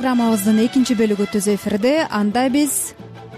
программабыздын экинчи бөлүгү түз эфирде. Анда биз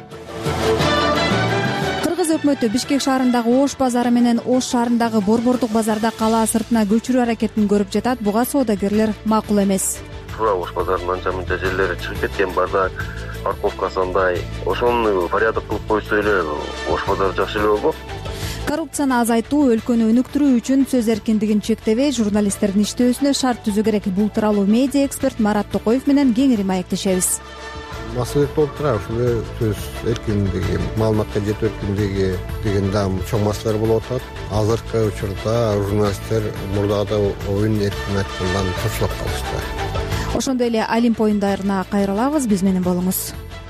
Кыргыз өкмөтү Бишкек шаарындагы Ош базары менен Ош шаарындагы Борбордук базарда калаа сыртына көчүрүү аракетин көрүп жатат. Буга соодагерлер макул эмес. Туура Ош базарынын анча мынча жерлери чыгып кеткен, бардак парковкасы андай. Ошону порядок кылып койсо эле Ош базары жакшы эле болмок. Коррупцияны азайтуу, өлкөнү өнүктүрүү үчүн сөз эркиндигин чектебей, журналисттердин иштөөсүнө шарт түзүү керек. Бул тууралуу медиа эксперт Марат Токоев менен кеңири маектешебиз. Маселе болуп турат, ушул сөз эркиндиги, маалыматка жетүү эркиндиги деген дагы чоң маселелер болуп атат. Азыркы учурда журналисттер мурдагыдай оюн эркин айткандан чочулуп калышты. Ошондой эле Олимп оюндарына кайрылабыз, биз менен болуңуз.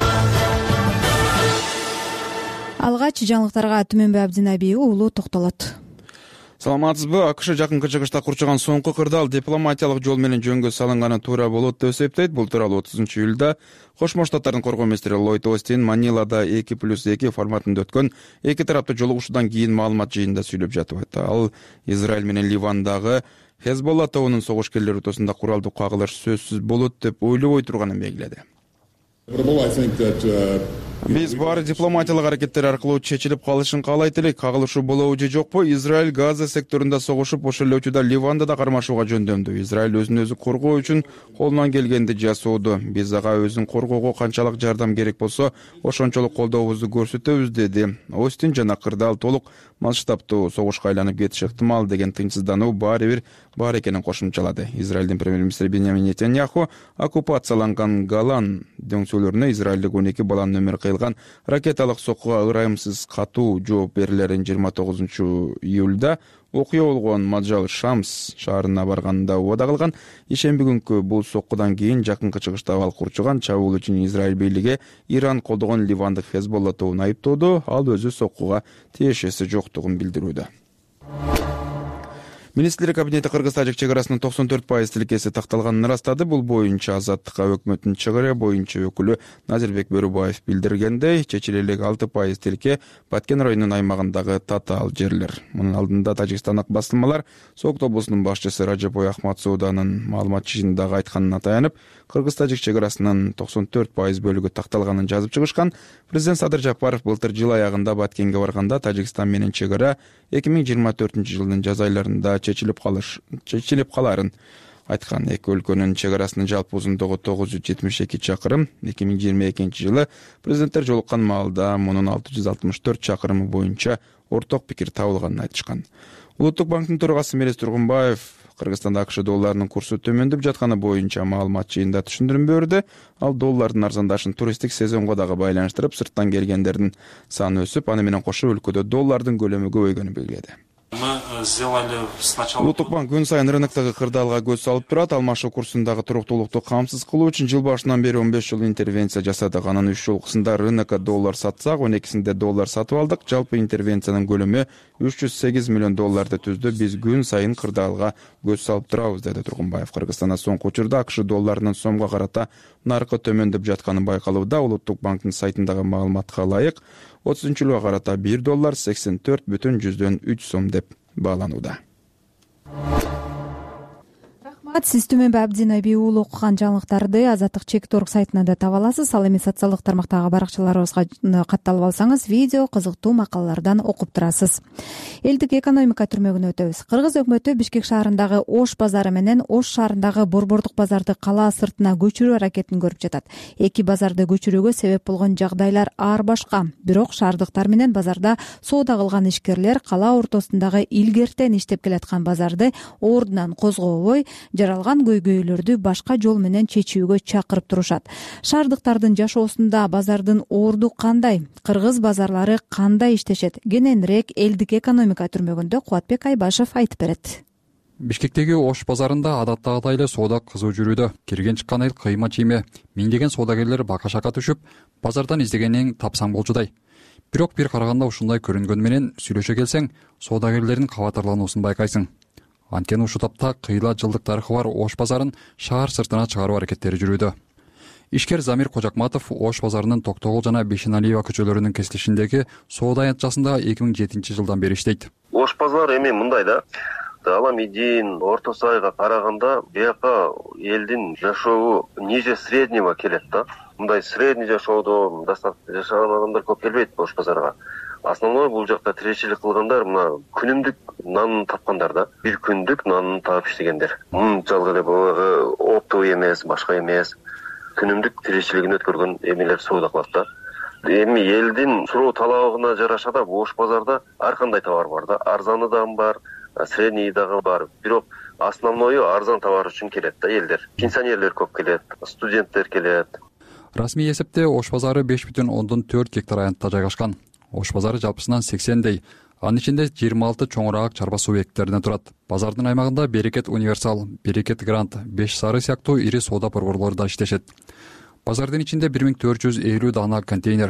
Алгач жаңылыктарга Түмөнбай Абдинабиев уулу токтолот. Саламатсызбы? АКШ жакынкы чыгышта курчаган соңку кырдаал дипломатиялык жол менен жөнгө салынганы туура болот деп эсептейт. Бул тууралуу 30-июлда Кошмо Штаттардын коргоо министри Ллойд Остин Манилада 2+2 форматында өткөн эки тараптуу жолугушуудан кийин маалымат жыйынында сүйлөп жатып айтты. Ал Израиль менен Ливандагы Хезболла тобунун согушкерлери ортосунда куралдуу кагылыш сөзсүз болот деп ойлобой турганын белгиледи. Биз баары дипломатиялык аракеттер аркылуу чечилип калышын каалайт элек. Кагылышуу болобу же жокпу? Израиль Газа секторунда согушуп, ошол эле учурда Ливанда да кармашууга жөндөмдү. Израиль өзүн өзү коргоо үчүн колунан келгенди жасоодо. Биз ага өзүн коргоого канчалык жардам керек болсо, ошончолук колдообузду көрсөтөбүз, деди Остин. Жана кырдаал толук масштабтуу согушка айланып кетиши ыктымал деген тынчсыздануу баары бир бар экенин кошумчалады. Израилдин премьер-министри Беньямин Нетаньяху оккупацияланган Голан дөңсөлөрүнө израилдик 12 баланын өмүрү кыйылган ракеталык соккуга ырайымсыз катуу жооп берилерин 29-июлда окуя болгон Маджал Шамс шаарына барганда убада кылган. Ишемби күнкү бул соккудан кийин жакынкы чыгышта ал курчуган чабуул үчүн Израиль бийлиги Иран колдогон Ливандык Хезболла тобун айыптоодо. Ал өзү соккуга тиешеси жоктугун билдирүүдө. Министрлер кабинети Кыргыз-Тажик чек арасынын 94% тилкеси такталганын ырастады. Бул боюнча Азаттыкка өкмөттүн чыгары боюнча өкүлү Назирбек Бөрүбаев билдиргендей, чечиле элек 6% тилке Баткен районунун аймагындагы татаал жерлер. Мунун алдында тажикстандык басылмалар Согут облусунун башчысы Ражепой Ахматсууданын маалымат жыйынындагы айтканына таянып, Кыргыз-Тажик чек арасынын 94% бөлүгү такталганын жазып чыгышкан. Президент Садыр Жапаров былтыр жыл аягында Баткенге барганда Тажикстан менен чек ара 2024-жылдын жаз айларында чечилип каларын айткан. Эки өлкөнүн чек арасынын жалпы узундугу 972 чакырым. 2022-жылы президенттер жолуккан маалда мунун 664 чакырымы боюнча орток пикир табылганын айтышкан. Улуттук банктын төрагасы Мелис Тургунбаев Кыргызстанда АКШ долларынын курсу төмөндөп жатканы боюнча маалымат жыйында түшүндүрмө берди. Ал доллардын арзандашын туристтик сезонго дагы байланыштырып, сырттан келгендердин саны өсүп, аны менен кошо өлкөдө доллардын көлөмү көбөйгөнүн белгиледи. Улуттук банк күн сайын рыноктогу кырдаалга көз салып турат. Алмашуу курсундагы туруктуулукту камсыз кылуу үчүн жыл башынан бери 15 жыл интервенция жасадык. Анын 3 жолкусунда рынокко доллар сатсак, 12синде доллар сатып алдык. Жалпы интервенциянын көлөмү 308 миллион долларды түздү. Биз күн сайын кырдаалга көз салып турабыз, деди Тургунбаев. Кыргызстанда соңку учурда АКШ долларынын сомго карата наркы төмөндөп жатканы байкалууда. Улуттук банктын сайтындагы маалыматка ылайык 30-июлга карата 1 доллар 84,3 сом деп бааланууда. Сиз Түмөнбай Абдинабиев уулу окуган жаңылыктарды Азаттык Чек.org сайтынан да таба аласыз. Ал эми социалдык тармактагы баракчаларыбызга катталып алсаңыз, видео, кызыктуу макалалардан окуп турасыз. Элдик экономика түрмөгүнө өтөбүз. Кыргыз өкмөтү Бишкек шаарындагы Ош базары менен Ош шаарындагы Борбордук базарды калаа сыртына көчүрүү аракетин көрүп жатат. Эки базарды көчүрүүгө себеп болгон жагдайлар ар башка. Бирок шаардыктар менен базарда соода кылган ишкерлер калаа ортосундагы илгертен иштеп келаткан базарды ордунан козгобой, жаралган көйгөйлөрдү башка жол менен чечүүгө чакырып турушат. Шаардыктардын жашоосунда базардын орду кандай? Кыргыз базарлары кандай иштешет? Кененирээк элдик экономика түрмөгүндө Кубатбек Айбашев айтып берет. Бишкектеги Ош базарында адаттагыдай эле соода кызуу жүрүүдө. Кирген чыккан эл кыйма чийме, миңдеген соодагерлер бака-шака түшүп, базардан издегениң тапсаң болчудай. Бирок бир караганда ушундай көрүнгөн менен сүйлөшө келсең, соодагерлердин кабатырлануусун байкайсың. Анткени ушул тапта кыйла жылдык тарыхы бар Ош базарын шаар сыртына чыгаруу аракеттери жүрүүдө. Ишкер Замир Кожакматов Ош базарынын Токтогул жана Бейшеналиева көчөлөрүнүн кесилишиндеги соода аянтчасында 2007-жылдан бери иштейт. Ош базары эми мындай да. Аламедин, Орто Сайга караганда бияка элдин жашообу ниже среднего келет да. Мындай средний жашоодо жашаган адамдар көп келбейт Ош базарга. Основной бул жакта тиричилик кылгандар мына күнүмдүк нанын тапкандар да. Бир күндүк нанын таап иштегендер. Мынчалык эле баягы оптовый эмес, башка эмес, күнүмдүк тиричилигин өткөргөн эмелер соода кылат да. Эми элдин суроо талабына жараша да Ош базарда ар кандай товар бар да. Арзаны да бар, средний дагы бар. Бирок основною арзан товар үчүн келет да элдер. Пенсионерлер көп келет, студенттер келет. Расмий эсепте Ош базары 5,4 гектар аянтта жайгашкан. Ош базары жалпысынан 80дей, анын ичинде 26 чоңураак чарба субъекттеринен турат. Базардын аймагында Берекет Универсал, Берекет Грант, Беш Сары сыяктуу ири соода борборлору да иштешет. Базардын ичинде 1450 дана контейнер,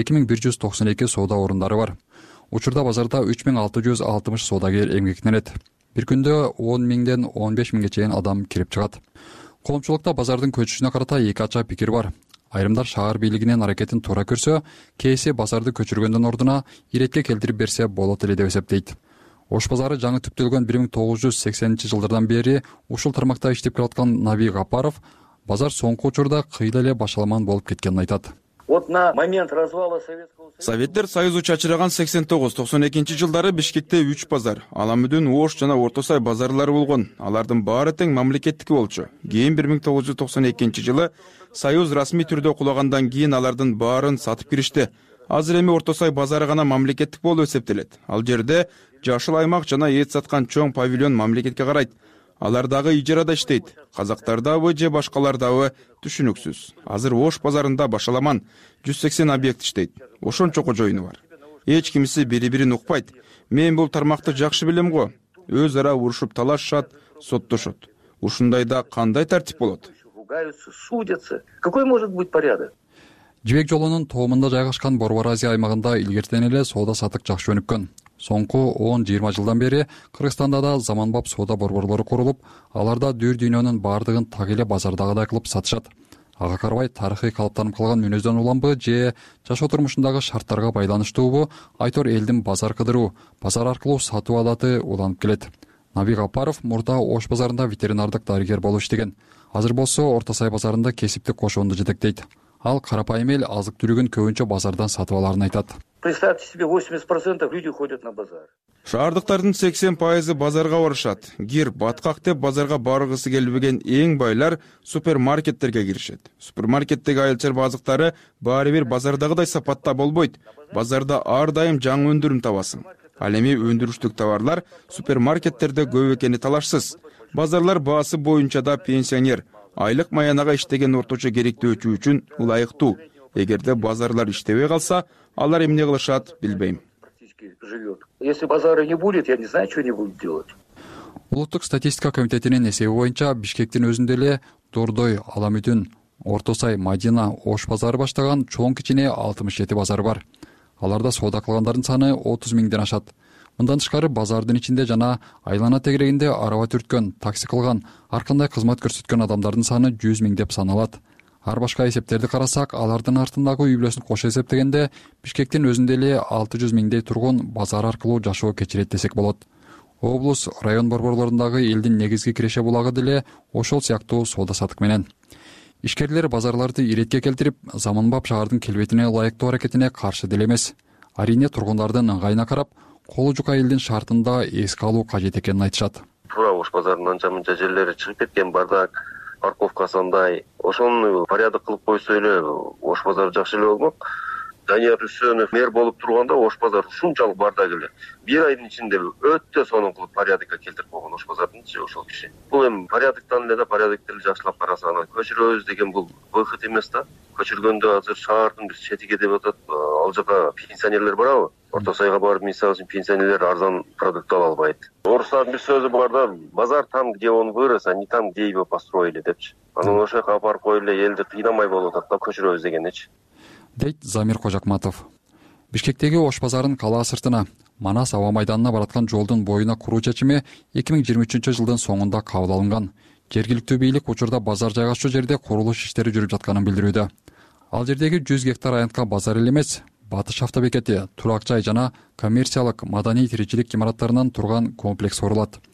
2192 соода орундары бар. Учурда базарда 3660 соодагер эмгектенет. Бир күндө 10 миңден 15 миңге чейин адам кирип чыгат. Коомчулукта базардын көчүшүнө карата эки ача пикир бар. Айрымдар шаар бийлигинин аракетин туура көрсө, кээси базарды көчүргөндөн ордуна иретке келтирип берсе болот эле деп эсептейт. Ош базары жаңы түптөлгөн 1980-жылдардан бери ушул тармакта иштеп келаткан Наби Гапаров базар соңку учурда кыйла эле башаламан болуп кеткенин айтат. Вот на момент развала Советского Союза Советтер Союзу чачыраган 89-92 жылдары Бишкекте 3 базар, Аламүдүн, Ош жана Орто Сай базарлары болгон. Алардын баары тең мамлекеттики болчу. Кийин 1992 жылы Союз расмий түрдө кулагандан кийин алардын баарын сатып киришти. Азыр эми Орто Сай базары гана мамлекеттик болуп эсептелет. Ал жерде жашыл аймак жана эт саткан чоң павильон мамлекетке карайт. Алар дагы ижарада иштейт. Казактардабы же башкалардабы түшүнүксүз. Азыр Ош базарында башаламан 180 объект иштейт. Ошончо кожоюну бар. Эч кимиси бири-бирин укпайт. Мен бул тармакты жакшы билем го. Өз ара урушуп талашышат, соттошот. Ушундайда кандай тартип болот? Судятся. Какой может быть порядок? Жибек жолунун тоомунда жайгашкан Борбор Азия аймагында илгертен эле соода сатык жакшы өнүккөн. Соңку 10-20 жылдан бери Кыргызстанда да заманбап соода борборлору курулуп, аларда дүр дүйнөнүн баардыгын так эле базардагыдай кылып сатышат. Ага карабай тарыхый калыптанып калган мүнөздөн уламбы же жашоо турмушундагы шарттарга байланыштуубу Айтор элдин базар кыдыруу, базар аркылуу сатып алаты уланып келет. Наби Гапаров мурда Ош базарында ветеринардык дарыгер болуп иштеген. Азыр болсо Орто Сай базарында кесиптик кошоонду жетектейт. Ал карапайым эл азык түлүгүн көбүнчө базардан сатып аларын айтат. Представьте себе, 80% люди ходят на базар. Шаардыктардын 80% базарга барышат. Гир, баткак деп базарга баргысы келбеген эң байлар супермаркеттерге киришет. Супермаркеттеги айыл-чарба азыктары баары бир базардагыдай сапатта болбойт. Базарда ар дайым жаңы өндүрүм табасың. Ал эми өндүрүштүк товарлар супермаркеттерде көп экени талашсыз. Базарлар баасы боюнча да пенсионер, айлык маянага иштеген орточо керектөөчү үчүн ылайыктуу. Эгерде базарлар иштебей калса, алар эмне кылышат билбейм. Если базара не будет, я не знаю, что они будут делать. Улуттук статистика комитетинин эсеби боюнча Бишкектин өзүндө эле Дордой, Аламүдүн, Орто Сай, Мадина, Ош базары баштаган чоң кичине 67 базар бар. Аларда соода кылгандардын саны 30 миңден ашат. Мындан тышкары базардын ичинде жана айлана тегерегинде араба түрткөн, такси кылган, ар кандай кызмат көрсөткөн адамдардын саны 100 миң деп саналат. Ар башка эсептерди карасак, алардын артындагы үй бүлөсүн кошо эсептегенде Бишкектин өзүндө эле 600 миңдей тургун базар аркылуу жашоо кечирет десек болот. Облус, район борборлорундагы элдин негизги киреше булагы деле ошол сыяктуу соода сатык менен. Ишкерлер базарларды иретке келтирип, заманбап шаардын келбетине ылайыктуу аракетине каршы деле эмес. Арине тургундардын ыңгайына карап, колу жука элдин шартында эске алуу кажет экенин айтышат. Туура Ош базарынын анча-мынча жерлери чыгып кеткен, бардак, парковкасындай. Ошону порядок кылып койсо эле Ош базары жакшы эле болмок. Данияр Үсөнов мэр болуп турганда Ош базары ушунчалык бардак эле. Бир айдын ичинде өтө сонун кылып порядокко келтирип койгон Ош базарынчы ошол киши. Бул эми порядоктон эле да порядокты эле жакшылап караса, анан көчүрөбүз деген бул выход эмес да. Көчүргөндө азыр шаардын бир четиге деп атат, ал жака пенсионерлер барабы? Орто Сайга барып, мисалы үчүн пенсионерлер арзан продукт ала албайт. Орустардын бир сөзү бар да, базар там, где он вырос, а не там, где его построили депчи. Анан ошол жака апарып коюп эле элди кыйнамай болуп атат да, көчүрөбүз дегенечи. Дейт Замир Кожакматов. Бишкектеги Ош базарын калаа сыртына, Манас аба майданына бараткан жолдун боюна куруу чечими 2023 жылдын соңунда кабыл алынган. Жергиликтүү бийлик учурда базар жайгашуу жерде курулуш иштери жүрүп жатканын билдирүүдө. Ал жердеги 100 гектар аянтка базар эле эмес, Батыш автобекети, турак жай жана коммерциялык маданий тиричилик имараттарынан турган комплекс курулат.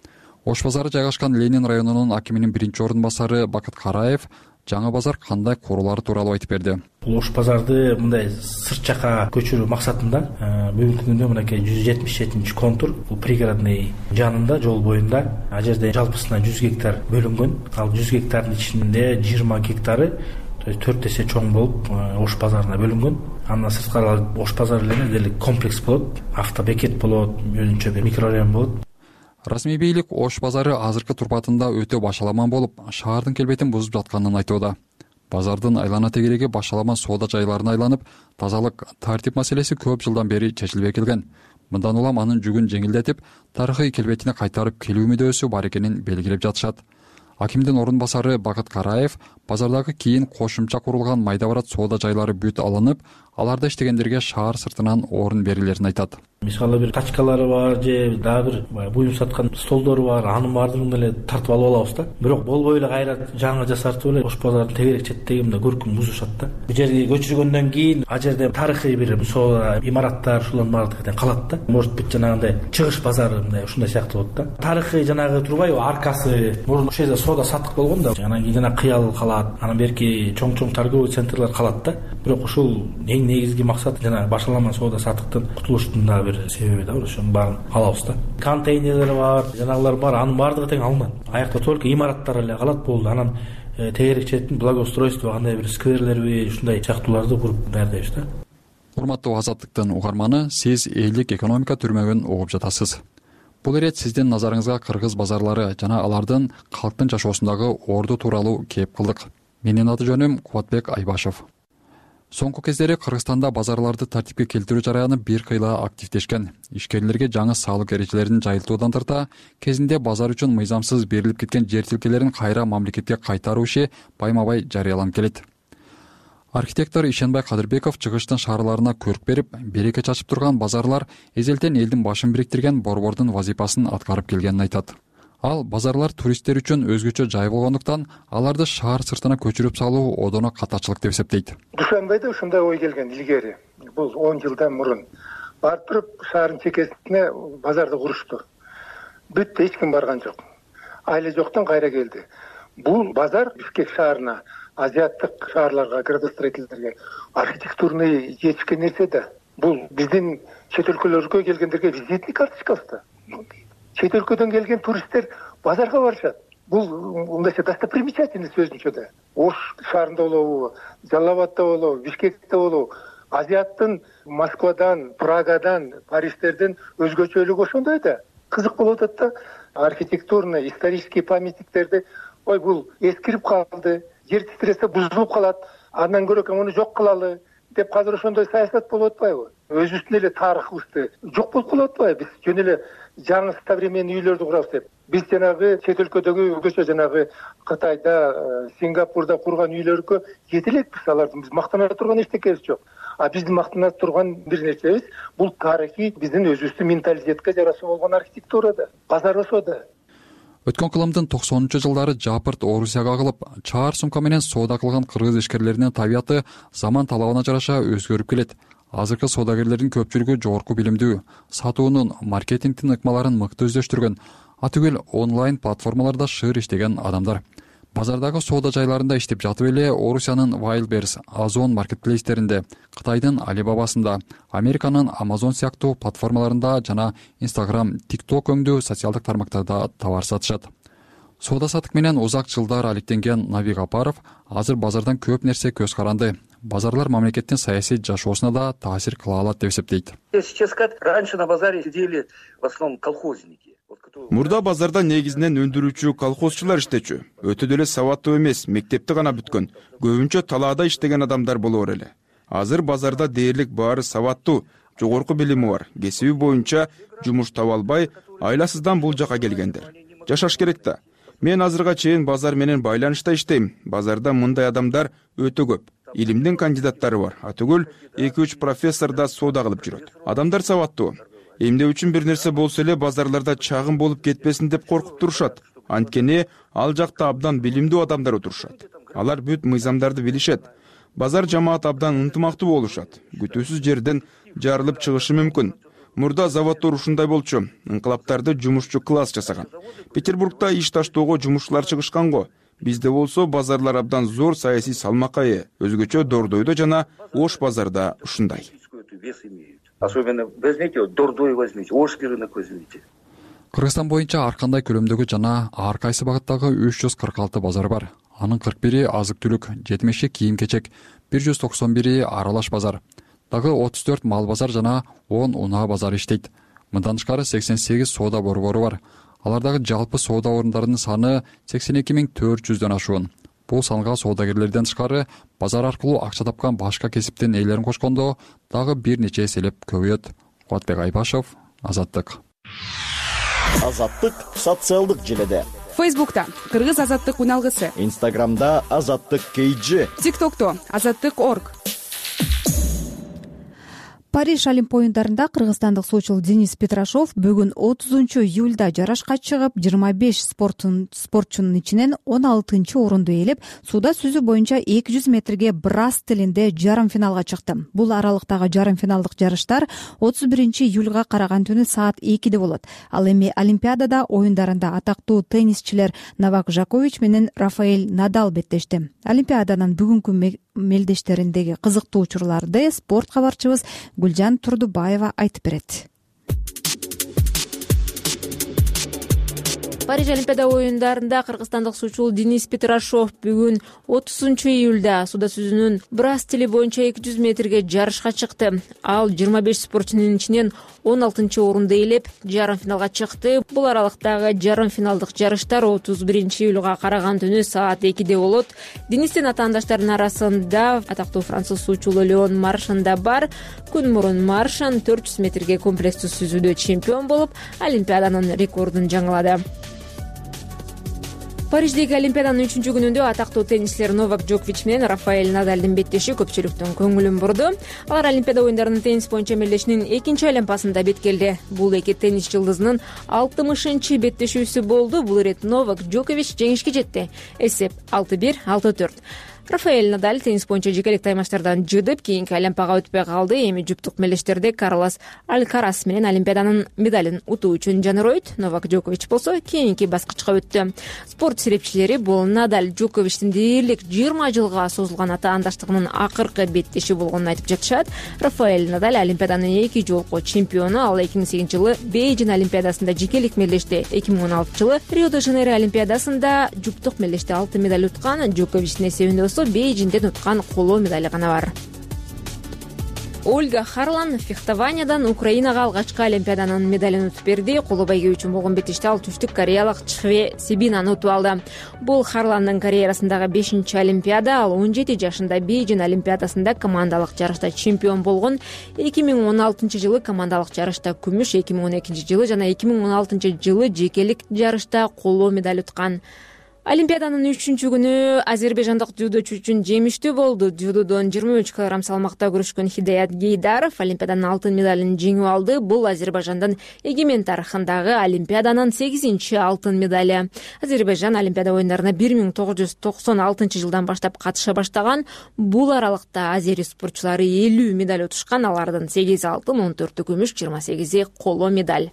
Ош базары жайгашкан Ленин районунун акиминин биринчи орун басары Бакыт Караев жаңы базар кандай курулары тууралуу айтып берди. Бул Ош базарды мындай сырт жака көчүрүү максатында бүгүнкү күндө мынакей 177 контур бул пригородный жанында, жол боюнда. Ал жерде жалпысына 100 гектар бөлүнгөн. Ал 100 гектардын ичинде 20 гектары, то есть 4 эсе чоң болуп Ош базарына бөлүнгөн. Андан сырткары Ош базары эле делик комплекс болот, автобекет болот, өзүнчө бир микрорайон болот. Расмий бийлик Ош базары азыркы турпатында өтө башаламан болуп, шаардын келбетин бузуп жатканын айтууда. Базардын айлана тегереги башаламан соода жайларына айланып, тазалык, тартип маселеси көп жылдан бери чечилбей келген. Мындан улам анын жүгүн жеңилдетип, тарыхый келбетине кайтарып келүү мүдөөсү бар экенин белгилеп жатышат. Акимдин орун басары Бакыт Караев базардагы кийин кошумча курулган майда барат соода жайлары бүт алынып, аларда иштегендерге шаар сыртынан орун берилерин айтат. Мисалы бир тачкалары бар же дагы бир буюм саткан столдору бар, анын баардыгын деле тартып алып алабыз да. Бирок болбой эле кайра жаңы жасартып эле Ош базарынын тегерек четтеги мындай көркүн бузушат да. Бул жерге көчүргөндөн кийин ал жерде тарыхый бир соода имараттар ушулардын баардыгы калат да. Может быть жанагындай чыгыш базары мындай ушундай сыяктуу болот да. Тарыхый жанагы турбайбы аркасы мурун ошол жерде соода саттык болгон да. Анан кийин жана кыял калат, анан берки чоң торговый центрлер калат да. Бирок ушул эң негизги максат жана башаламан соода саттыктан кутулуштун да бир себеби да, ошонун баарын алабыз да. Контейнерлер бар, жанагылар бар, анын баардыгы тең алынат. Аякта только имараттар эле калат болду. Анан тегерек четтин благоустройство кандай бир скверлерби ушундай сыяктууларды куруп даярдайбыз да. Урматтуу Азаттыктын угарманы, сиз элдик экономика түрмөгүн угуп жатасыз. Бул ирет сиздин назарыңызга кыргыз базарлары жана алардын калктын жашоосундагы орду тууралуу кээп кылдык. Менин аты жөнүм Кубатбек Айбашев. Соңку кездери Кыргызстанда базарларды тартипке келтирүү жараяны бир кыйла активдешкен. Ишкерлерге жаңы салык эрежелерин жайылтуудан тарта, кезинде базар үчүн мыйзамсыз берилип кеткен жер тилкелерин кайра мамлекетке кайтаруу иши байма-бай жарыяланып келет. Архитектор Ишенбай Кадырбеков чыгыштын шаарларына көрк берип, береке чачып турган базарлар эзелтен элдин башын бириктирген борбордун вазифасын аткарып келгенин айтат. Ал базарлар туристтер үчүн өзгөчө жай болгондуктан аларды шаар сыртына көчүрүп салуу одоно катачылык деп эсептейт. Душанбайда ушундай ой келген илгери. Бул 10 жылдан мурун барып туруп шаардын чекесине базарды курушту. Бүт эч ким барган жок. Айла жоктон кайра келди. Бул базар Бишкек шаарына, азиаттык шаарларга, градостроительдерге архитектурный жетишкен нерсе да. Бул биздин чет өлкөлөргө келгендерге визитный карточкабыз да. Чет өлкөдөн келген туристтер базарга барышат. Бул мындайча достопримечательность өзүнчө да. Ош шаарында болобу, Жалал Абадда болобу, Бишкекте болобу, азиаттын Москвадан, Прагадан, Париждерден өзгөчөлүгү ошондой да. Кызык болуп атат да. Архитектурный, исторический памятниктерди ой бул эскирип калды, жер титиресе бузулуп калат, андан көрө муну жок кылалы деп азыр ошондой саясат болуп атпайбы? Өзүбүздүн эле тарыхыбызды жок болуп калып атпайбы? Биз жөн эле жаңы современный үйлөрдү курабыз деп. Биз жанагы чет өлкөдөгү өзгөчө жанагы Кытайда, Сингапурда курган үйлөргө жете элекпиз. Алардын биз мактана турган эчтекебиз жок. А биздин мактана турган бир нерсебиз бул тарыхый биздин өзүбүздүн менталитетке жараша болгон архитектура да. Базар ошо да. Өткөн кылымдын 90-жылдары Жапырт Орусияга кылып, чаар сумка менен соода кылган кыргыз ишкерлеринин табияты заман талабына жараша өзгөрүп келет. Азыркы соодагерлердин көпчүлүгү жогорку билимдүү, сатуунун, маркетингдин ыкмаларын мыкты өздөштүргөн, атүгүл онлайн платформаларда шыр иштеген адамдар. Базардагы соода жайларында иштеп жатып эле Орусиянын Wildberries, Озон маркетплейстеринде, Кытайдын Alibabасында, Американын Amazon сыяктуу платформаларында жана Instagram, TikTok өңдүү социалдык тармактарда товар сатышат. Соода саттык менен узак жылдар алектенген Навик Апаров азыр базардан көп нерсе көз каранды. Базарлар мамлекеттин саясий жашоосуна да таасир кыла алат деп эсептейт. Сейчас как раньше на базаре сидели в основном колхозники. Мурда базарда негизинен өндүрүүчү колхозчулар иштечү. Өтө деле сабаттуу эмес, мектепти гана бүткөн, көбүнчө талаада иштеген адамдар болор эле. Азыр базарда дээрлик баары сабаттуу, жогорку билими бар, кесиби боюнча жумуш таба албай, айласыздан бул жака келгендер. Жашаш керек да. Мен азырга чейин базар менен байланышта иштейм. Базарда мындай адамдар өтө көп. Илимдин кандидаттары бар. Атүгүл 2-3 профессор да соода кылып жүрөт. Адамдар сабаттуу. Эмне үчүн бир нерсе болсо эле базарларда чагым болуп кетпесин деп коркуп турушат. Анткени ал жакта абдан билимдүү адамдар отурушат. Алар бүт мыйзамдарды билишет. Базар жамаат абдан ынтымактуу болушат. Күтүүсүз жерден жарылып чыгышы мүмкүн. Мурда заводдор ушундай болчу. Инкылаптарды жумушчу класс жасаган. Петербургда иш таштоого жумушчулар чыгышкан го. Бизде болсо базарлар абдан зор саясий салмакка ээ. Өзгөчө Дордойдо жана Ош базарда ушундай. Особенно возьмите Дордой, возьмите, Ош рынок возьмите. Кыргызстан боюнча ар кандай көлөмдөгү жана ар кайсы багыттагы 346 базар бар. Анын 41 азык-түлүк, 70 кийим-кечек, 191 аралаш базар. Дагы 34 мал базар жана 10 унаа базар иштейт. Мындан тышкары 88 соода борбору бар. Алардагы жалпы соода орундарынын саны 82.400дөн ашуун. Бул санга соодагерлерден тышкары базар аркылуу акча тапкан башка кесиптин ээлерин кошкондо дагы бир нече эселеп көбөйөт. Кубатбек Айбашев, Азаттык. Азаттык социалдык желеде. Фейсбукта Кыргыз азаттык уналгысы. Инстаграмда Азаттык KG. ТикТокто Азаттык.орг. Париж Олимп оюндарында кыргызстандык суучул Денис Петрашов бүгүн 30 июлда жарышка чыгып, 25 спортчунун ичинен 16-орунду ээлеп, сууда сүзүү боюнча 200 метрге брас тилинде жарым финалга чыкты. Бул аралыктагы жарым финалдык жарыштар 31 июлга караган түнү саат 2-де болот. Ал эми Олимпиадада оюндарында атактуу теннисчилер Новак Джокович менен Рафаэль Надал беттешти. Олимпиаданын бүгүнкү мелдештериндеги кызыктуу учурларды спорт кабарчыбыз Гүлжан Турдубаева айтып берет. Париж Олимпиада оюндарында кыргызстандык суучул Денис Петрашов бүгүн 30 июлда сууда сүзүүнүн брас стили боюнча 200 метрге жарышка чыкты. Ал 25 спортчунун ичинен 16-орунду ээлеп, жарым финалга чыкты. Бул аралыктагы жарым финалдык жарыштар 31 июлга караган түнү саат 2-де болот. Денистин атаандаштарынын арасында атактуу француз суучулу Леон Маршан да бар. Күн мурун Маршан 400 метрге комплекстүү сүзүүдө чемпион болуп, Олимпиаданын рекордун жаңылады. Париждеги Олимпиаданын 3-күнүндө атактуу теннисчилер Новак Джокович менен Рафаэль Надалдын беттеши көпчүлүктүн көңүлүн бурду. Алар Олимпиада оюндарынын теннис боюнча мелдешинин 2-чи айланпасында беткелди. Бул эки теннис жылдызынын 60-чы беттешүүсү болду. Бул ирет Новак Джокович жеңишке жетти. Эсеп 6-1, 6-4. Рафаэль Надаль теннис боюнча жекелик таймаштардан жыдып, кийинки айланпага өтпөй калды. Эми жуптук мелдештерде Карлос Алькарас менен Олимпиаданын медалын утуу үчүн жаныройт. Новак Джокович болсо кийинки баскычка өттү. Спорт серепчилери бул Надаль Джоковичтин дээрлик 20 жылга созулган атаандаштыгынын акыркы беттеши болгонун айтып жатышат. Рафаэль Надаль Олимпиаданын 2 жолку чемпиону. Ал 2008 жылы Бейжин Олимпиадасында жекелик мелдеште, 2016 жылы Рио-де-Жанейро Олимпиадасында жуптук мелдеште алтын медаль уткан. Джоковичтин эсебинде Бейжинден уткан коло медали гана бар. Ольга Харлан фехтованиядан Украинага алгачкы Олимпиаданын медалын утуп берди. Коло байгө үчүн болгон бетиште ал түштүк кореялык Чхве Сибинаны утуп алды. Бул Харландын карьерасындагы 5-чи Олимпиада. Ал 17 жашында Бейжин Олимпиадасында командалык жарышта чемпион болгон. 2016 жылы командалык жарышта күмүш, 2012 жылы жана 2016 жылы жекелик жарышта коло медаль уткан. Олимпиаданын 3-күнү азербайжандык дзюдочу үчүн жемиштүү болду. Дзюдодон 23 кг салмакта күрөшкөн Хидаят Гейдаров Олимпиаданын алтын медалын жеңип алды. Бул Азербайжандын эгемен тарыхындагы Олимпиаданын 8-чи алтын медали. Азербайжан Олимпиада оюндарына 1996 жылдан баштап катыша баштаган. Бул аралыкта азери спортчулары 50 медаль утушкан. Алардын 8 алтын, 14 күмүш, 28 коло медаль.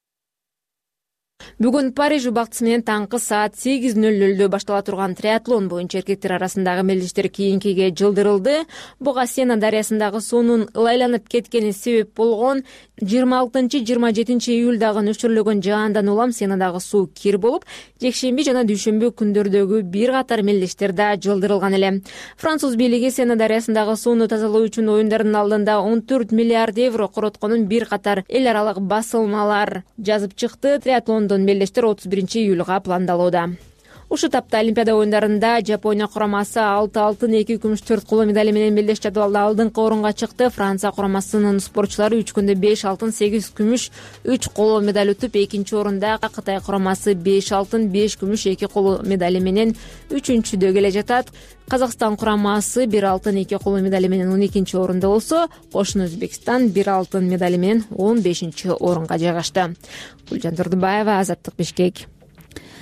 Бүгүн Париж убактысы менен таңкы саат 8:00 баштала турган триатлон боюнча эркектер арасындагы мелдештер кийинкиге жылдырылды. Буга Сена дарыясындагы суунун ылайланып кеткени себеп болгон. 26-27 июлдагы нөчүрлөгөн жаандан улам Сенадагы суу кир болуп, жекшемби жана дүйшөмбү күндөрдөгү бир катар мелдештер да жылдырылган эле. Француз бийлиги Сена дарыясындагы сууну тазалоо үчүн оюндардын алдында 14 миллиард евро коротконун бир катар эл аралык басылмалар жазып чыкты. Триатлондон мелдештер 31 июлга пландалууда. Ушу тапта Олимпиада оюндарында Жапония курамасы 6 алтын, 2 күмүш, 4 коло медали менен мелдеш жадвалда алдыңкы орунга чыкты. Франция курамасынын спортчулары 3 күндө 5 алтын, 8 күмүш, 3 коло медаль утуп, 2-нчи орунда. Кытай курамасы 5 алтын, 5 күмүш, 2 коло медали менен 3-чүдө келе жатат. Казакстан курамасы 1 алтын, 2 коло медали менен 12-нчи орунда болсо, Кошун Өзбекстан 1 алтын медали менен 15-нчи орунга жайгашты. Гүлжан Турдубаева, Азаттык, Бишкек.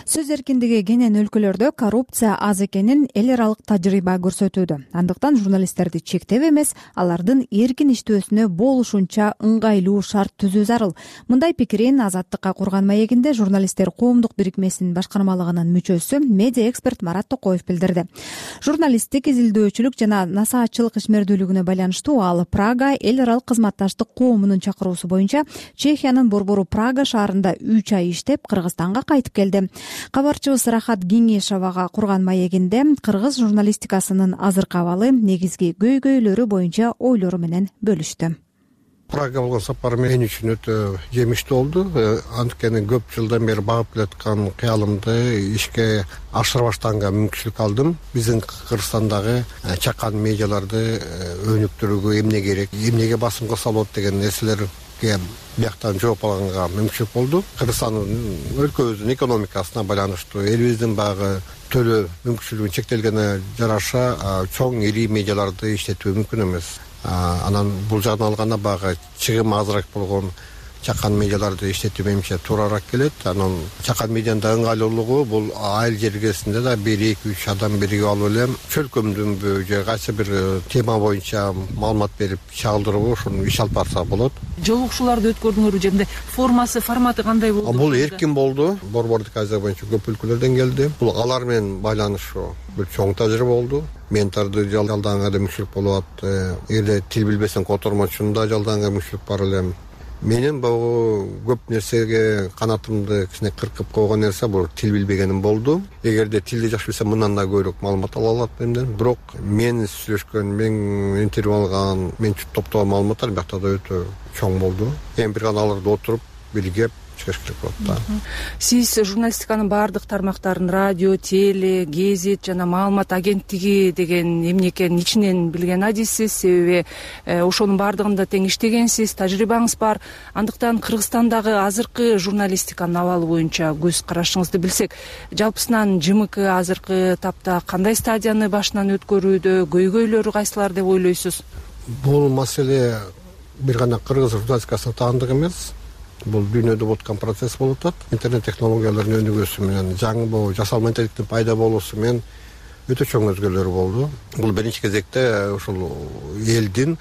сөз эркиндиги кенен өлкөлөрдө коррупция аз экенин эл аралык тажрыйба көрсөтүүдө. Андыктан журналисттерди чектеп эмес, алардын эркин иштөөсүнө болушунча ыңгайлуу шарт түзүү зарыл. Мындай пикирин Азаттыкка курган маегинде журналисттер коомдук бирикмесинин башкармалыгынын мүчөсү, медиа эксперт Марат Токоев билдирди. Журналисттик изилдөөчүлүк жана насаатчылык ишмердүүлүгүнө байланыштуу ал Прага эл аралык кызматташтык коомунун чакыруусу боюнча Чехиянын борбору Прага шаарында 3 ай иштеп, Кыргызстанга кайтып келди. Кабарчыбыз Рахат Кеңешовага курган маегинде кыргыз журналистикасынын азыркы абалы, негизги көйгөйлөрү боюнча ойлору менен бөлүштү. Прага болгон сапар мен үчүн өтө жемиштүү болду. Анткени көп жылдан бери багып келаткан кыялымды ишке ашыра баштаганга мүмкүнчүлүк алдым. Биздин Кыргызстандагы чакан медиаларды өнүктүрүүгө эмне керек, эмнеге басым кылса болот деген нерселерге бияктан жооп алганга мүмкүнчүлүк болду. Кыргызстандын өлкөбүздүн экономикасына байланыштуу, элибиздин баягы төлөө мүмкүнчүлүгүнүн чектелгенине жараша чоң ири медиаларды иштетүү мүмкүн эмес. Анан бул жагдан алганда баягы чыгымы азыраак болгон чакан медиаларды иштетүү менимче туурараак келет. Анан чакан медианын да ыңгайлуулугу бул айыл жергесинде да 1-2-3 адам биригип алып эле чөлкөмдүнбү же кайсы бир тема боюнча маалымат берип чагылдырып ошону иш алып барса болот. Жолугушууларды өткөрдүңөрбү же мындай форматы кандай болду? Бул эркин болду. Борбордук Азия боюнча көп өлкөлөрдөн келди. Бул алар менен байланышуу бир чоң тажрыйба болду. Ментарды жалданганга да мүмкүнчүлүк болуп атты. Эгерде тил билбесең котормочуну да жалданганга мүмкүнчүлүк бар эле. Менин бул көп нерсеге канатымды кичине кыркып койгон нерсе бул тил билбегеним болду. Эгерде тилди жакшы билсем, мындан да көбүрөөк маалымат ала алат элем. Бирок мен сүйлөшкөн, мен интервью алган, мен топтогон маалыматтар биякта да өтө чоң болду. Эми бир гана аларды отуруп биригип чыгыш керек болот да. Сиз журналистиканын баардык тармактарын, радио, теле, гезит жана маалымат агенттиги деген эмне экенин ичинен билген адиссиз, себеби ошонун баардыгында тең иштегенсиз, тажрыйбаңыз бар. Андыктан Кыргызстандагы азыркы журналистиканын абалы боюнча көз карашыңызды билсек, жалпысынан ЖМК азыркы тапта кандай стадияны башынан өткөрүүдө, көйгөйлөрү кайсылар деп ойлойсуз? Бул маселе бир гана кыргыз журналистикасына таандык эмес. Бул дүйнөдө болуп аткан процесс болуп атат. Интернет технологияларынын өнүгүүсү менен, жаңы жасалма интеллекттин пайда болуусу менен өтө чоң өзгөрүүлөр болду. Бул биринчи кезекте ушул элдин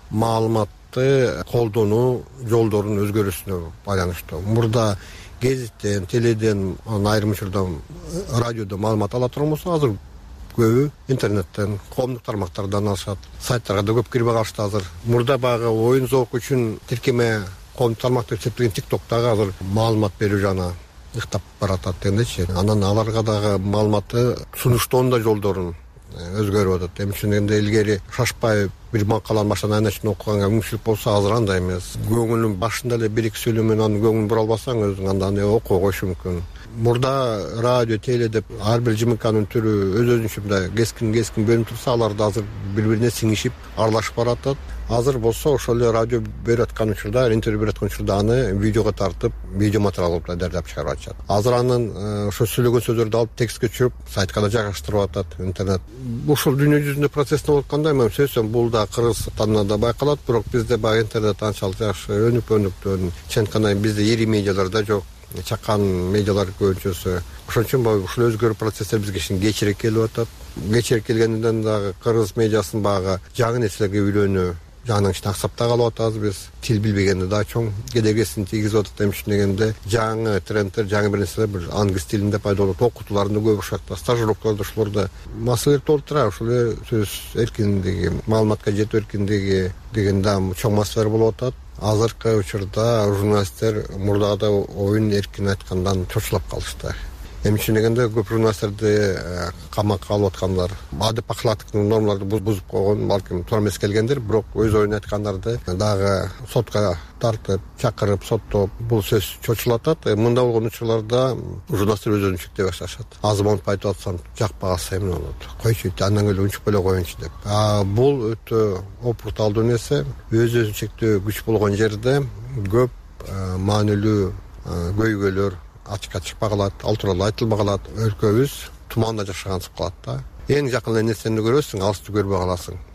маалыматты колдонуу жолдорунун өзгөрүүсүнө байланыштуу. Мурда гезиттен, теледен, айрым учурда радиодон маалымат ала турган болсо, азыр көбү интернеттен, коомдук тармактардан алышат. Сайттарга да көп кирип алышты азыр. Мурда баягы оюн зоок үчүн тиркеме коомдук тармакта иштетилген ТикТоктагы азыр маалымат берүү жана ыктап баратат дегендейчи. Анан аларга дагы маалыматты сунуштоонун да жолдорун өзгөрүп атат. Эми ошондо илгери шашпай бир макаланы башынан аягына чейин окуганга мүмкүнчүлүк болсо, азыр андай эмес. Көңүлүн башында эле 1-2 сөйлөм менен анын көңүлүн бура албасаң, өзүң анда окуй коюшу мүмкүн. Мурда радио, теле деп ар бир ЖМКнын түрү өз-өзүнчө мындай кескин бөлүнүп турса, алар да азыр бири-бирине сиңишип, аралашып баратат. Азыр болсо ошол эле радио берип аткан учурда, интервью берип аткан учурда аны видеого тартып, видео материал кылып даярдап чыгарып атышат. Азыр анын ошо сөйлөгөн сөздөрдү алып текстке түшүрүп, сайтка да жайгаштырып атат интернет. Ушул дүйнө жүзүндө процесс болуп атканда, мен сөзсөм бул да Кыргызстанда да байкалат, бирок бизде баягы интернет анчалык жакшы өнүктү. Чынткандай бизде ири медиалар да жок. Чакан медиалар көбүнчөсү. Ошон үчүн ушул өзгөрүү процесстер бизге кечирээк келип атат. Кечирээк келгенден дагы кыргыз медиасынын баягы жаңы нерселерге үйлөнүү жагынан кичине аксап да калып атабыз биз. Тил билбегенде да чоң кедергисин тийгизип атат. Эми дегенде жаңы трендтер, жаңы бир нерселер бир англис тилинде пайда болот. Окутууларында көп ушакта, стажировкаларда ушуларда маселелер толуп турат. Ушул сөз эркиндиги, маалыматка жетүү эркиндиги деген да чоң маселелер болуп атат. Азыркы учурда журналисттер мурдагыдай оюн эркин айткандан чочулап калышты. Эми дегенде көп журналисттерди камакка алып аткандар, адеп акылаттык нормаларды бузуп койгон, балким туура эмес келгендер, бирок өз оюн айткандарды дагы сотко тартып, чакырып, соттоп, бул сөз чочулатат. Мында болгон учурларда журналисттер өз-өзүн чектей башташат. Аз монтип айтып атсам, жакпай калса эмне болот? Койчу, андан эле унчуп эле коеюнчу деп. Бул өтө опурталдуу нерсе. Өз-өзүн чектөө күч болгон жерде көп маанилүү көйгөйлөр ачыкка чыкпай калат, ал тууралуу айтылбай калат. Өлкөбүз туманда жашагансып калат да. Эң жакын нерсени көрөсүң, алысты көрбөй каласың.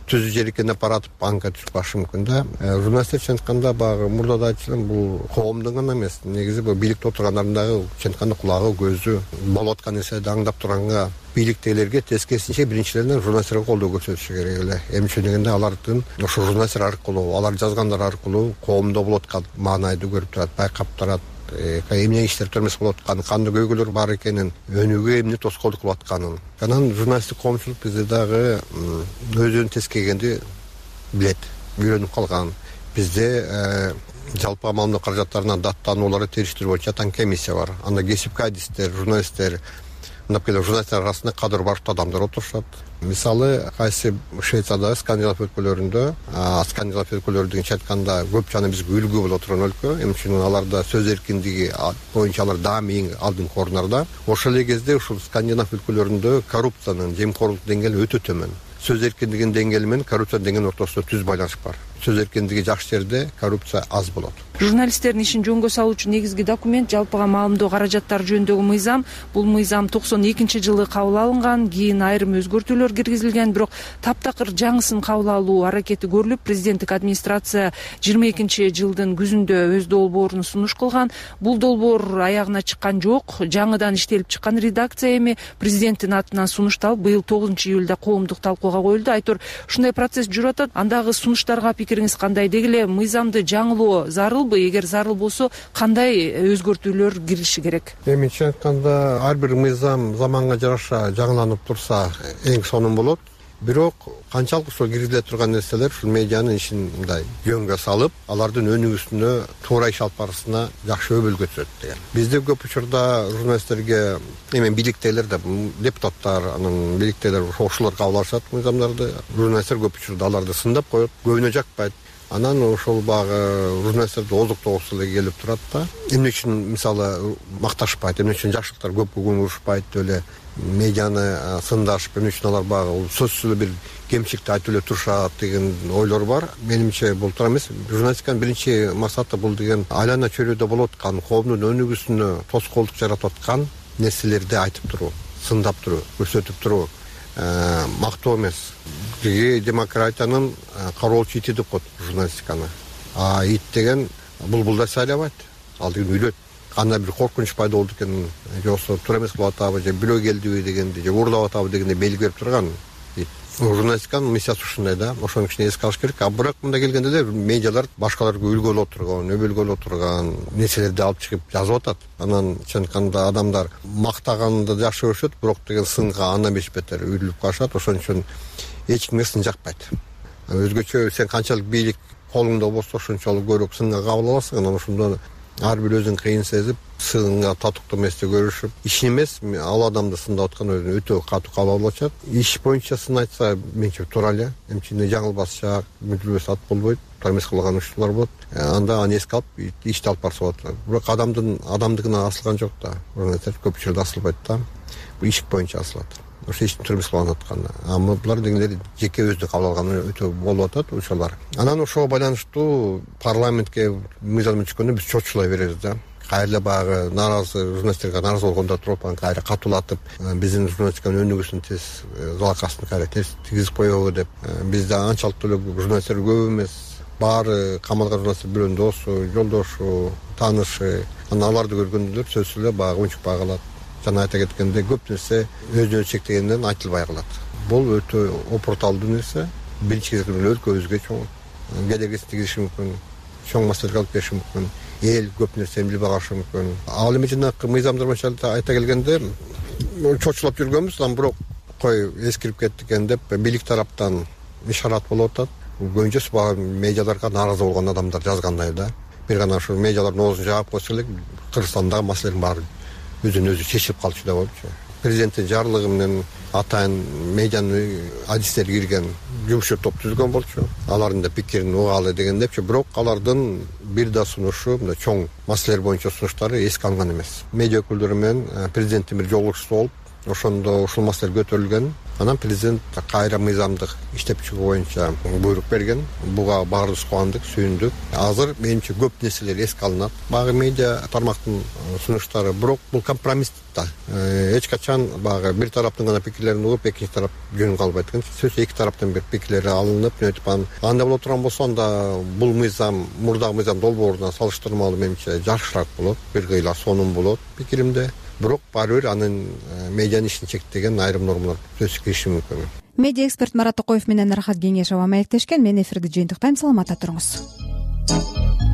түз жерикенде баратып анка түшүп калышы мүмкүн да. Журналисттер чынтканда багы мурда да айтылган бул коомдун гана эмес, негизи бул бийликте отургандардын дагы чынтканда кулагы, көзү болуп аткан нерселерди аңдап турганга бийликтегилерге тескерисинче биринчилерден журналисттерге колдоо көрсөтүшү керек эле. Эмне үчүн дегенде алардын ошо журналисттер аркылуу, алар жазгандар аркылуу коомдо болуп аткан маанайды көрүп турат, байкап турат. Эмне иштер төрмөс болуп атканын, кандай көйгөйлөр бар экенин, өнүгүүгө эмне тоскоолдук кылып атканын. Анан журналисттик коомчулук бизде дагы өзүнүн тескегенди билет, үйрөнүп калган. Бизде жалпы маалымат каражаттарына даттанууларды териштирүү боюнча атаң комиссия бар. Анда кесипки адистер, журналисттер, мындап келгенде журналисттер арасында кадыр башты адамдар отурушат. Мисалы, кайсы Швецияда, скандинав өлкөлөрүндө, скандинав өлкөлөрү дегенче айтканда көп жана бизге үлгү боло турган өлкө. Эмне үчүн аларда сөз эркиндиги боюнча алар даами эң алдыңкы орундарда. Ошол эле кезде ушул скандинав өлкөлөрүндө коррупциянын, жемкорлук деңгээли өтө төмөн. Сөз эркиндигинин деңгээли менен коррупция деңгээлинин ортосунда түз байланыш бар. Сөз эркиндиги жакшы жерде коррупция аз болот. Журналисттердин ишин жөнгө салуучу негизги документ жалпыга маалымдоо каражаттары жөнүндөгү мыйзам. Бул мыйзам 92-жылы кабыл алынган, кийин айрым өзгөртүүлөр киргизилген, бирок таптакыр жаңысын кабыл алуу аракети көрүлүп, президенттик администрация 22-жылдын күзүндө өз долбоорун сунуш кылган. Бул долбоор аягына чыккан жок. Жаңыдан иштелип чыккан редакция эми президенттин атынан сунушталып, быйыл 9-июлда коомдук талкууга коюлду. Айтор, ушундай процесс жүрүп атат. Андагы сунуштарга пикириңиз кандай? Деги эле мыйзамды жаңылоо зарылбы? Эгер зарыл болсо, кандай өзгөртүүлөр кириши керек? Менимче айтканда, ар бир мыйзам заманга жараша жаңыланып турса, эң сонун болот. Бирок канчалык ошол киргизиле турган нерселер ушул медианын ишин мындай жөнгө салып, алардын өнүгүүсүнө, туура иш алып барышына жакшы өбөлгө түзөт деген. Бизде көп учурда журналисттерге, эми бийликтегилер да, депутаттар, анан бийликтегилер ошолор кабыл алышат мыйзамдарды. Журналисттер көп учурда аларды сындап коет, көбүнө жакпайт. Анан ошол багы журналисттерди оздуктоосу эле келип турат да. Эмне үчүн мисалы макташпайт, эмне үчүн жакшылыктар көп көңүлүшпайт, эле медианы сындашып, эмне үчүн алар багы сөзсүз эле бир кемчиликти айтып эле турушат деген ойлор бар. Менимче бул туура эмес. Журналистиканын биринчи максаты бул деген айлана чөйрөдө болуп аткан, коомдун өнүгүүсүнө тоскоолдук жаратып аткан нерселерди айтып туруу, сындап туруу, көрсөтүп туруу. Мактоо эмес. Демократиянын кароолчу ити деп коет журналистиканы. Ит деген булбулдар сайлабайт. Ал деген үйлөт. Кандай бир коркунуч пайда болду экен, жоксо туура эмес кылып атабы, же бирөө келдиби дегенди, же уурдап атабы дегенди белги берип турган. Журналистиканын миссиясы ушундай да, ошонун кичине эске алыш керек. Бирок мында келгенде эле медиалар башкаларга үлгү боло турган, өбөлгө боло турган нерселерди алып чыгып жазып атат. Анан чынтканда адамдар мактаганды жакшы көрүшөт, бирок деген сынга андан беш бетер үйрүлүп калышат. Ошон үчүн эч кимге сын жакпайт. Өзгөчө сен канчалык бийлик колуңда болсо ошончолук көбүрөөк сынга кабыл аласың. Анан ошондо ар бир өзүн кыйын сезип, сынга татыктуу эмести көрүшүп, иш эмес, ал адамды сындап аткан өзүн өтө катуу кабыл алып атат. Иш боюнча сын айтса, менче туура эле. Эмчине жаңылбашча, мүлдүрбөс ат болбойт, туура эмес кылган учурлар болот. Анда аны эске алып, ишти алып барса болот. Бирок адамдыгына асылган жок да. Журналисттер көп учурда асылбайт да. Бул иш боюнча асылат. Ошо иштин түрмүс кылган атканда. Булар дегендер жеке өзүнө кабыл алганы өтө болуп атат ошолар. Анан ошого байланыштуу парламентке мыйзам чыкканда биз чочулай беребиз да. Кайра багы нааразы журналисттерге нааразы болгондор туруп, аны кайра катуулатып, биздин журналистиканын өнүгүүсүн тез залакасын кайра тийгизип коебу деп. Бизде анчалык эле журналисттер көп эмес. Баары камалган журналисттер бирөөнүн досу, жолдошу, таанышы. Анан аларды көргөндө сөзсүз эле багы унчукпай калат. Жана айта кеткенде көп нерсе өзүнө чектегенден айтылбай калат. Бул өтө опурталдуу нерсе. Биринчи кезекте өлкөбүзгө чоң кедергисин тийгизиши мүмкүн, чоң маселелерге алып келиши мүмкүн. Эл көп нерсени билбей калышы мүмкүн. Ал эми жанакы мыйзамдар боюнча айта келгенде чочулап жүргөнбүз, анан бирок кой эскирип кетти экен деп бийлик тараптан ишарат болуп атат. Көбүнчөсү багы медиаларга нааразы болгон адамдар жазгандай да. Бир гана ошо медиалардын оозун жаап койсо эле Кыргызстандагы маселенин баары өзүн өзү чечилип калчу да болчу. Президенттин жарлыгы менен атайын медианын адистери кирген жумушчу топ түзгөн болчу. Алардын да пикирин угалы дегендепчи, бирок алардын бир да сунушу, мындай чоң маселелер боюнча сунуштары эске алынган эмес. Медиа өкүлдөрү менен президенттин бир жолугушуусу болуп, ошондо ушул маселе көтөрүлгөн. Анан президент кайра мыйзамдык иштеп чыгуу боюнча буйрук берген. Буга баарыбыз кубандык, сүйүндүк. Азыр менимче көп нерселер эске алынат. Багы медиа тармактын сунуштары, бирок бул компромисс да. Эч качан багы бир тараптын гана пикирлерин угуп, экинчи тарап жөн калбайт экен. Сөзсүз эки тараптан бир пикирлери алынып, өтүп андай боло турган болсо, анда бул мыйзам мурдагы мыйзам долбоорунан салыштырмалуу менимче жакшыраак болот. Бир кыйла сонун болот пикиримде. Бирок баары бир анын медианын ишин чектеген айрым нормалар сөзсүз кириши мүмкүн. Медиа эксперт Марат Токоев менен Рахат Кеңешова маектешкен. Мен эфирди жыйынтыктайм. Саламатта туруңуз.